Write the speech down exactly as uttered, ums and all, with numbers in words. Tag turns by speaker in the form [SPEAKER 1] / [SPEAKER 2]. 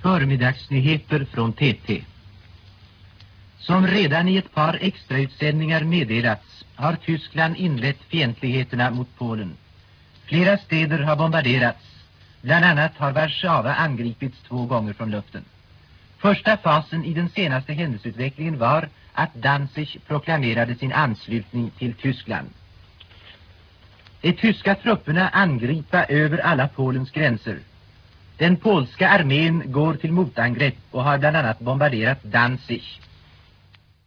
[SPEAKER 1] Förmiddagsnyheter från T T. Som redan i ett par extrautsändningar meddelats har Tyskland inlett fientligheterna mot Polen. Flera städer har bombarderats. Bland annat har Warszawa angripits två gånger från luften. Första fasen i den senaste händelseutvecklingen var att Danzig proklamerade sin anslutning till Tyskland. De tyska trupperna angripa över alla Polens gränser. Den polska armén går till motangrepp och har bland annat bombarderat Danzig.